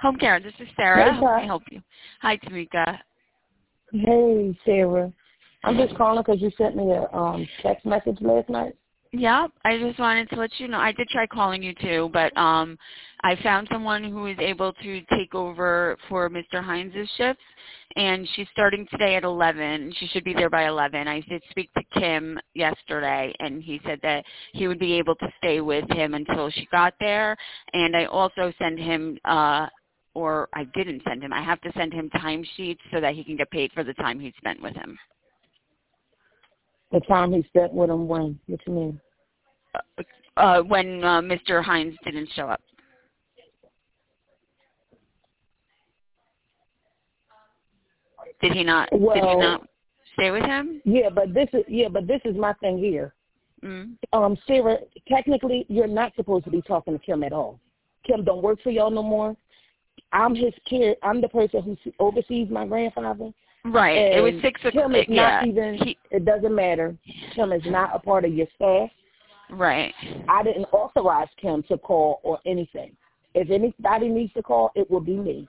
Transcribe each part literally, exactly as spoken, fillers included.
Home care. This is Sarah. Hey, How can I help you? Hi, Tamika. Hey, Sarah. I'm just calling because you sent me a um, text message last night. Yeah, I just wanted to let you know. I did try calling you too, but um, I found someone who is able to take over for Mister Hines' shifts, and she's starting today at eleven. She should be there by eleven. I did speak to Kim yesterday, and he said that he would be able to stay with him until she got there, and I also sent him uh, or I didn't send him. I have to send him timesheets so that he can get paid for the time he spent with him. The time he spent with him when? What you mean? Uh, when uh, Mister Hines didn't show up. Did he not? Well, did he not stay with him? Yeah, but this is yeah, but this is my thing here. Mm. Um, Sarah, technically, you're not supposed to be talking to Kim at all. Kim don't work for y'all no more. I'm his care. I'm the person who oversees my grandfather. Right. And it was six o'clock. Kim is yeah. not even. He, it doesn't matter. Kim is not a part of your staff. Right. I didn't authorize Kim to call or anything. If anybody needs to call, it will be me.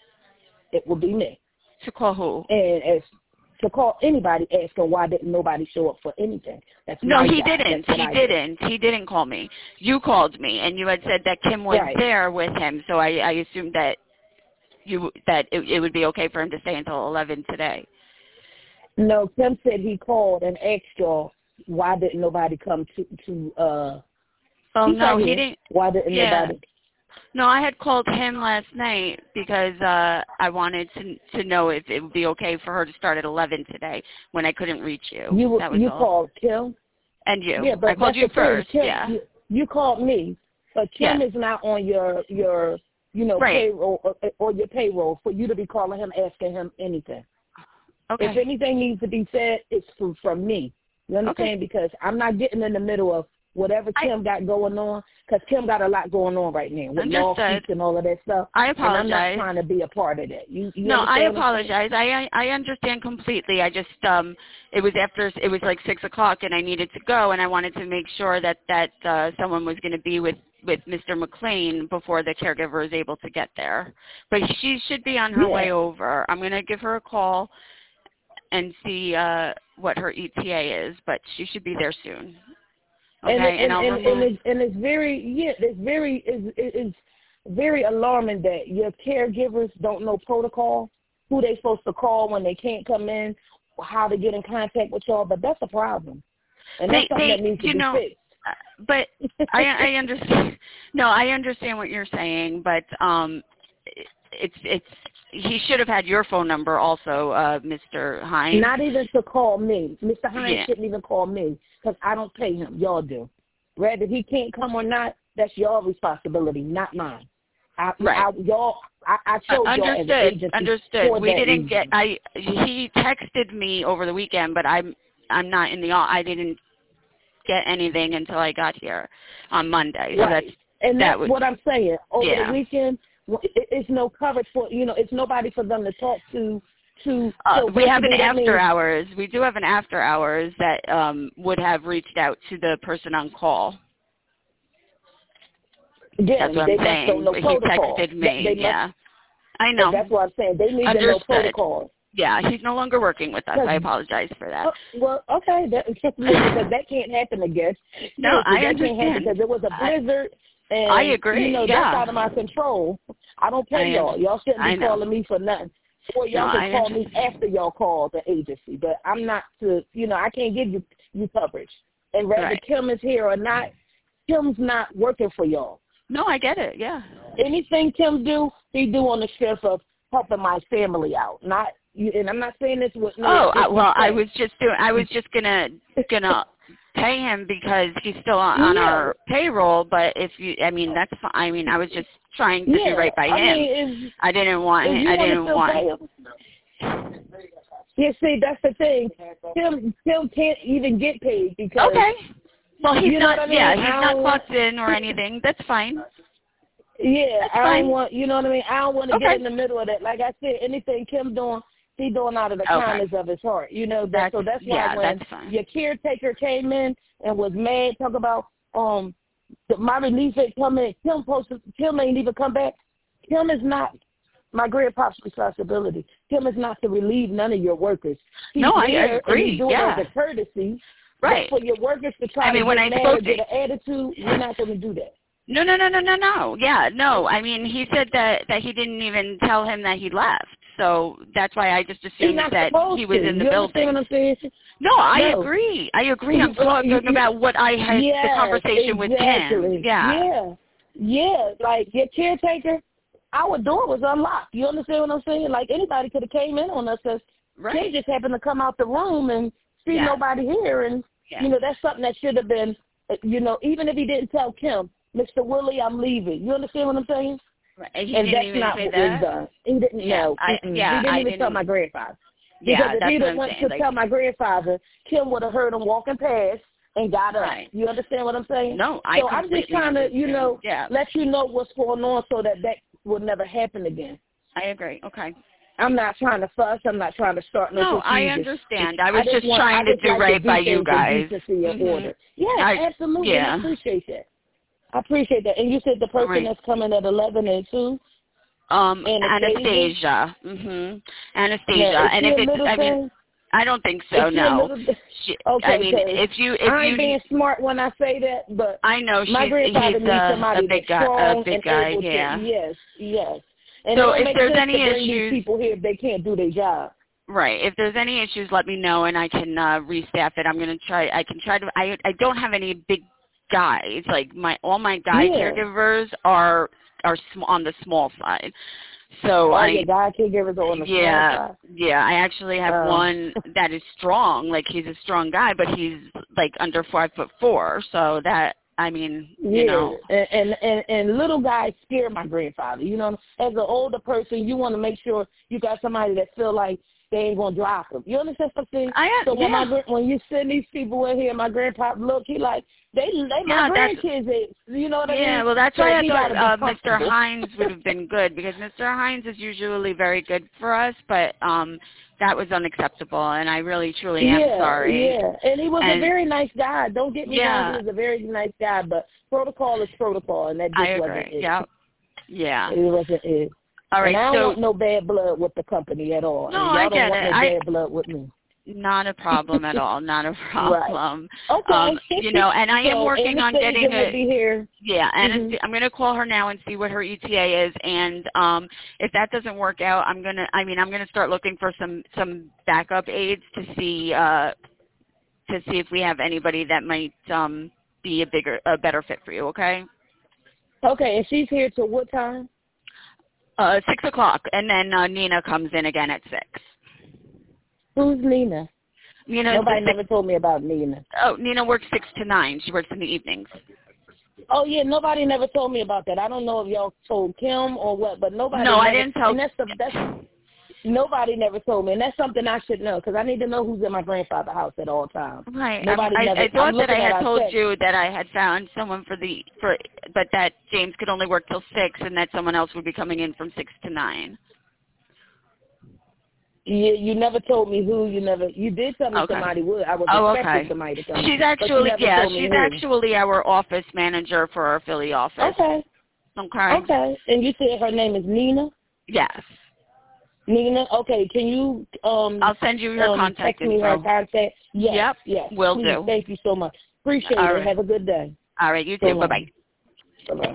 It will be me. To call who? And as to call anybody asking why didn't nobody show up for anything. That's no, my he job. didn't. That's He I didn't. did. He didn't call me. You called me, and you had said that Kim was Right. there with him. So I, I assumed that you that it, it would be okay for him to stay until eleven today. No, Kim said he called and asked y'all why didn't nobody come to to. uh Oh He's no, right he here. didn't. Why didn't yeah. nobody? No, I had called him last night because uh I wanted to to know if it would be okay for her to start at eleven today when I couldn't reach you. You that was you all. called Kim. And you. Yeah, but I called that's you the first. Thing. Kim, yeah. You, you called me, but Kim yeah. is not on your your you know right. payroll or, or your payroll for you to be calling him asking him anything. Okay. If anything needs to be said, it's from, from me. You understand? Okay. Because I'm not getting in the middle of whatever Kim I, got going on, because Kim got a lot going on right now with lawsuits and all of that stuff. I apologize. And I'm not trying to be a part of that. You, you no, I apologize. I, I I understand completely. I just um, it was after it was like six o'clock, and I needed to go, and I wanted to make sure that that uh, someone was going to be with with Mister McLean before the caregiver is able to get there. But she should be on her yeah. way over. I'm going to give her a call and see uh, what her E T A is, but she should be there soon. Okay, and, and, and, I'll and, remove... and, it's, and it's very, yeah, it's very, it's, it's very alarming that your caregivers don't know protocol, who they're supposed to call when they can't come in, how to get in contact with y'all. But that's a problem, and that's they, something they, that needs to you be know, fixed. But I, I understand. No, I understand what you're saying, but um, it's it's. He should have had your phone number also, uh, Mister Hines. Not even to call me. Mister Hines yeah. shouldn't even call me because I don't pay him. Y'all do. Whether he can't come or not, that's your responsibility, not mine. I, right. I, y'all, I, I chose uh, y'all as an agency. Understood. For we that didn't reason. get. I. He texted me over the weekend, but I'm I'm not in the. I didn't get anything until I got here on Monday. So right. that's and that that's was, what I'm saying. Over yeah. the weekend, it's no coverage for, you know, it's nobody for them to talk to. To, uh, so we have an after means, hours. We do have an after hours that um, would have reached out to the person on call. Yeah, that's what they I'm saying. Must know he protocol. texted me. They, they yeah, must, I know. That's what I'm saying. They need Understood. to know protocol. Yeah, he's no longer working with us. I apologize for that. Uh, well, okay, that, because that can't happen again. No, I that understand. Can't happen because it was a blizzard. I, and, I agree. You know, yeah. that's out of my control. I don't pay I y'all. Y'all shouldn't be I know. calling me for nothing. Or y'all no, can I call understand. me after y'all call the agency. But I'm not to, you know, I can't give you you coverage. And whether right. Kim is here or not, Kim's not working for y'all. No, I get it. Yeah. Anything Kim do, he do on the strength of helping my family out. Not you, and I'm not saying this with no. Oh, I, well, I was just doing. I was just gonna gonna pay him because he's still on, on yeah. our payroll. But if you, I mean, that's fine. I mean, I was just trying to yeah. do right by I him. Mean, if, I didn't want. if Him, you I didn't still want. Pay him, yeah, see, that's the thing. Kim, Kim can't even get paid because. Okay. Well, he's you know not. what I mean? Yeah, he's I not clocked in or anything. That's fine. Yeah, That's I fine. don't want. You know what I mean? I don't want to okay. get in the middle of that. Like I said, anything Kim doing, he doing out of the okay. kindness of his heart. You know, that, that's, so that's why yeah, when that's fine. your caretaker came in and was mad, talk about um the, my relief ain't coming. Kim posted. Kim ain't even come back. Kim is not my grandpa's responsibility. Kim is not to relieve none of your workers. He's no, I there agree. And he's doing yeah. it as a courtesy. Right. But for your workers to try I mean, to when get I mad spoke or to, get an attitude, we're not going to do that. No, no, no, no, no, no. Yeah, no. I mean, he said that, that he didn't even tell him that he left. So that's why I just assumed that he was to. in the you building. What I'm saying? No, I no. agree. I agree. I'm talking you, about what I had, yes, the conversation exactly. with him. Yeah. Yeah. Yeah. Like, your caretaker, our door was unlocked. You understand what I'm saying? Like, anybody could have came in on us. Cause right. They just happened to come out the room and see yeah. nobody here. And, yeah. you know, that's something that should have been, you know, even if he didn't tell Kim, Mister Willie, I'm leaving. You understand what I'm saying? Right. He and didn't that's even not say what that? was done. He didn't yeah. know. I, Mm-mm. yeah, he didn't I even didn't, tell my grandfather. Yeah, because if that's he'd what have I'm went saying. to like, tell my grandfather, Kim would have heard him walking past and got up. Right. You understand what I'm saying? No, I So I'm just trying to, you know, yeah. let you know what's going on so that that will never happen again. I agree. Okay. I'm not trying to fuss. I'm not trying to start no No, confusion. I understand. I was I just, just want, trying I just to do like right to do by you guys. Decency and mm-hmm. order. Yeah, I, absolutely. Yeah. I appreciate that. I appreciate that. And you said the person right. that's coming at eleven and two? Um, Anastasia. Anastasia. Mhm. Anastasia. Now, and if it's, I mean, I don't think so. Is no. Little, she, okay. I mean, if you, if I ain't you, being smart when I say that, but I know my she's, grandfather he's needs a, somebody a big that's guy. strong A big and guy. able Yeah. to. Yes, yes. And so it don't if make there's sense any to bring issues, these people here if they can't do their job. Right. If there's any issues, let me know, and I can uh, restaff it. I'm gonna try. I can try to. I I don't have any big guys. Like my all my guy Yeah. caregivers are are sm- on the small side. So oh, I your guy caregivers are on the yeah small side? yeah. I actually have Um. one that is strong. Like he's a strong guy, but he's like under five foot four. So that I mean, you yeah. know. And, and and and little guys scare my grandfather. You know, as an older person, you want to make sure you got somebody that feel like they ain't gonna drop him. You understand what I'm saying? I, so when yeah. my when you send these people in here, my grandpa look, he like they they yeah, my grandkids. Is, you know what I yeah, mean? Yeah, well that's so why I thought uh, Mister comfortable. Hines would have been good because Mister Hines is usually very good for us, but um that was unacceptable, and I really truly am yeah, sorry. Yeah, and he was and, a very nice guy. Don't get me yeah. wrong, he was a very nice guy, but protocol is protocol, and that just I agree. wasn't it. Yeah, yeah. It wasn't it. All right, and I don't so want no bad blood with the company at all. no, and y'all I don't get want it. no I, bad blood with me. Not a problem at all. Not a problem. Right. Okay. Um, you know, and I am so working on getting a. Be here. Yeah, and mm-hmm. I'm going to call her now and see what her E T A is, and um, if that doesn't work out, I'm gonna. I mean, I'm going to start looking for some some backup aides to see uh, to see if we have anybody that might um, be a bigger, a better fit for you. Okay. Okay, and she's here till what time? Uh, six o'clock, and then uh, Nina comes in again at six. Who's Nina? Nina. Nobody never told me about Nina. Oh, Nina works six to nine. She works in the evenings. Oh yeah, nobody never told me about that. I don't know if y'all told Kim or what, but nobody. No, never, I didn't tell. And that's the that's. Nobody never told me, and that's something I should know because I need to know who's in my grandfather's house at all times. Right. Nobody I, never. I thought I'm that I had told text. you that I had found someone for the for, but that James could only work till six, and that someone else would be coming in from six to nine. You you never told me who. You never. You did tell me okay. somebody would. I was oh, expecting okay. somebody to come. She's actually yeah. She's who. actually our office manager for our Philly office. Okay. Okay. Okay. And you said her name is Nina. Yes. Nina. Okay. Can you um? I'll send you her um, contact text me info. her contact. Yes. Yep. Yes. Will Please. do. Thank you so much. Appreciate All it. right. Have a good day. All right. You So too. Bye bye. Bye bye.